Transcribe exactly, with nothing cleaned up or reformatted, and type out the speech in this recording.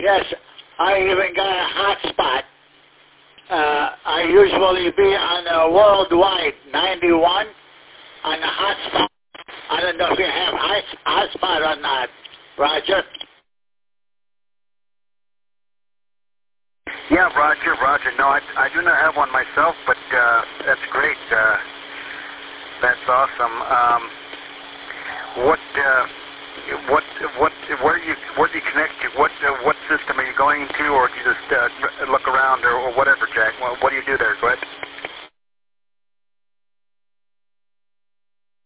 Yes, I even got a hotspot. Uh, I usually be on a worldwide ninety-one on the hotspot. I don't know if you have hotspot or not, Roger. Yeah, Roger, Roger. No, I, I do not have one myself, but uh, that's great. Uh, that's awesome. Um, what, uh, what, what, where do you, where do you connect to? What, uh, what system are you going to, or do you just uh, look around, or, or whatever, Jack? What, what do you do there?